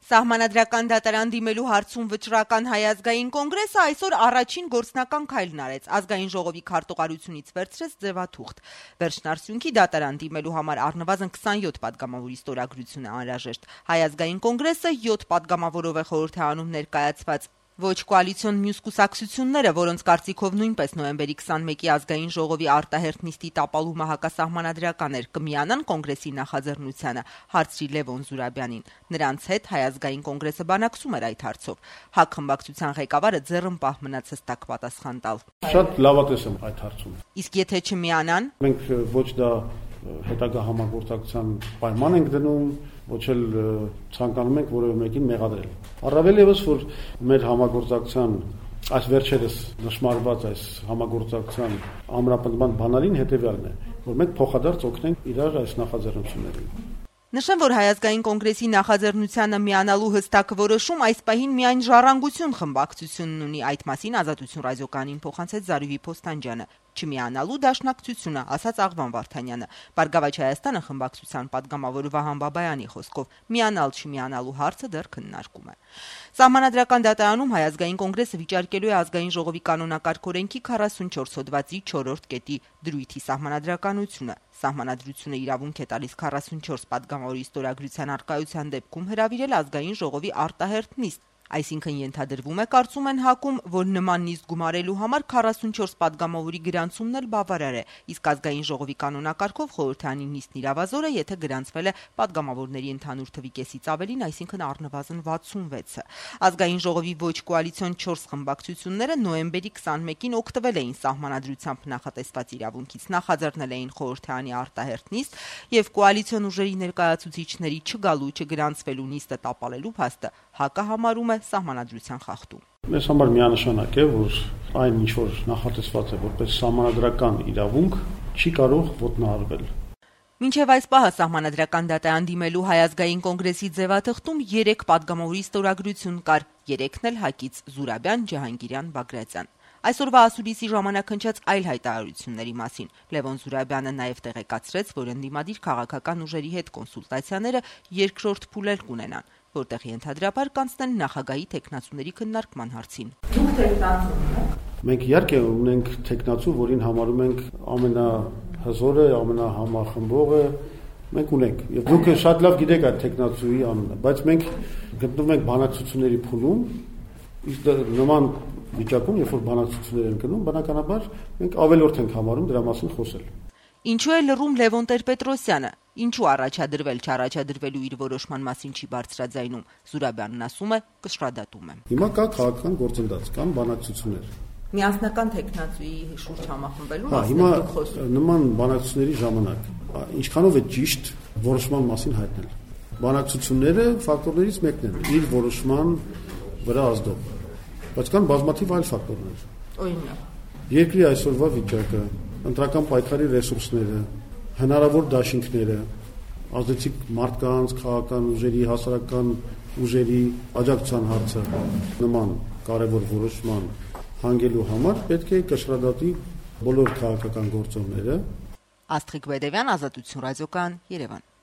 Սահմանադրական դատարան դիմելու հարցում վճռական Հայ ազգային կոնգրեսը այսօր առաջին գործնական քայլն արեց, ազգային ժողովի քարտուղարությունից վերցրեց ձևաթուղթ։ Վերջնարդյունքի դատարան դիմելու համար առնվազն 27 պատգամավորի ստորագրություն է անհրաժեշտ։ Հայ ազգային կոնգրեսը 7 պատգամավորով է խորհրդանում ներկայացված։ Ոչ կոալիցիոն մյուս կուսակցությունները, որոնց կարծիքով նույնպես նոյեմբերի 21-ի ազգային ժողովի արտահերթ նիստի տապալումը հակասահմանադրական էր, կմիանան կոնգրեսի նախաձեռնությանը, հարցրի Լևոն Զուրաբյանին։ Նրանց հետ Հայ ազգային կոնգրեսը բանակցում էր այդ հարցով։ ՀԱԿ խմբակցության ղեկավարը ձեռնպահ մնաց հստակ պատասխան տալ։ Շատ լավատես եմ այդ հարցում։ Իսկ եթե չմիանան, մենք ոչ դա հետագա համագործակցության պայման ենք դնում, ոչ էլ ցանկանում ենք որևէ մեկին մեղադրել։ Առավել եւս, որ մեր համագործակցության այս վերջերս նշмарված այս համագործակցության ամրապնդման բանալին հետեւյալն է, որ մենք փոխադարձ օգնենք իրար այս նախաձեռնություններին։ Նշեմ, որ Հայ ազգային կոնգրեսի նախաձեռնությանը միանալու հստակ որոշում այս պահին միայն Ժառանգություն խմբակցությունն ունի, այդ մասին Ազատություն ռադիոկայանին փոխանցեց Զարուհի Փոստանջյանը։ Չմիանալու դաշնակցությունը, ասաց Աղվան Վարդանյանը։ Բարգավաճ Հայաստանը խմբակցության պատգամավոր Վահան Բաբայանի խոսքով միանալ-չմիանալու հարցը դեռ քննարկում է։ Սահմանադրական դատարանում Հայ ազգային կոնգրեսը վիճարկելու է ազգային ժողովի կանոնակարգ օրենքի 44 հոդվածի 4-րդ կետի դրույթի սահմանադրականությունը։ Սահմանադրությունը իրավունք է տալիս 44 պատգամավորի ստորագրության առկայության դեպքում հրավիրել ազգային ժողովի արտահերթ նիստ։ Այսինքն ենթադրվում է, կարծում են ՀԱԿ-ում, որ նման նիստ գումարելու համար 44 պատգամավորի գրանցումն էլ բավարար է, իսկ ազգային ժողովի կանոնակարգով խորհրդարանի նիստն իրավազոր է, եթե գրանցվել է պատգամավորների ընդհանուր թվի կեսից ավելին, այսինքն առնվազն 66-ը։ Ազգային ժողովի ոչ կոալիցիոն 4 խմբակցությունները նոյեմբերի 21-ին օգտվել էին սահմանադրությամբ նախատեսված իրավունքից, նախաձեռնել էին խորհրդարանի արտահերթ նիստ եւ կոալիցիոն ուժերի ներկայացուցիչների չգալու, չգրանցվելու նիստը տապալելու փաստը ՀԱԿ-ը համարում է սահմանադրության խախտում։ Մեզ համար միանշանակ է, որ այն ինչ որ նախատեսված է որպես սահմանադրական իրավունք, չի կարող ոտնահարվել։ Մինչև այս պահը սահմանադրական դատարան դիմելու Հայ ազգային կոնգրեսի ձևաթղթում 3 պատգամավորի ստորագրություն կար, 3-ն էլ ՀԱԿ-ից՝ Զուրաբյան, Ջահանգիրյան, Բագրատյան։ Այսօրվա ասուլիսի ժամանակ հնչած այլ հայտարարությունների մասին Լևոն Զուրաբյանը նաև տեղեկացրեց, որ ընդդիմադիր քաղաքական ուժերի հետ կոնսուլտացիաները երկրորդ փուլ կունենան, որտեղ ենթադրաբար կանցնեն նախագահի թեկնածուների քննարկման հարցին։ Դուք թեկնածու ունեք։ Մենք իհարկե ունենք թեկնածու, որին համարում ենք ամենահզորը, ամենահամախմբողը, մենք ունենք։ Եվ դուք շատ լավ գիտեք այդ թեկնածուի անունը, բայց մենք գտնվում ենք բանակցությունների փուլում, իսկ նման վիճակում, երբ որ բանակցություններ են գնում, բնականաբար մենք ավելորդ ենք համարում դրա մասին խոսել։ Ինչու է լռում Լևոն Տեր-Պետրոսյանը, ինչու առաջադրվել չառաջադրվելու իր որոշման մասին չի բարձրաձայնում, Զուրաբյանն ասում է, կշռադատում է։ Հիմա կա քաղաքական գործընթաց, կան բանակցություններ։ Միասնական թեկնածուի շուրջ համախմբելու Հիմա նման բանակցությունների ժամանակ ինչքանով է ճիշտ որոշման մասին հայտնել։ Բանակցությունները ֆակտորներից մեկն են, իր որոշման վրա ազդող, բայց կան բազմաթիվ այլ ֆակտորներ։ Օրինակ, երկրի այսօրվա վիճակը, ընտրական պայքարի ռեսուրսները, հնարավոր դաշինքները, ազդեցիկ մարդկանց, քաղաքական ուժերի, հասարակական ուժերի աջակցության հարցը, նման կարևոր որոշման հանգելու համար պետք է կշռադատի բոլոր քաղաքական գործոնները։ Աստղիկ Բեդևյան, Ազատություն ռադիոկայան, Երևան։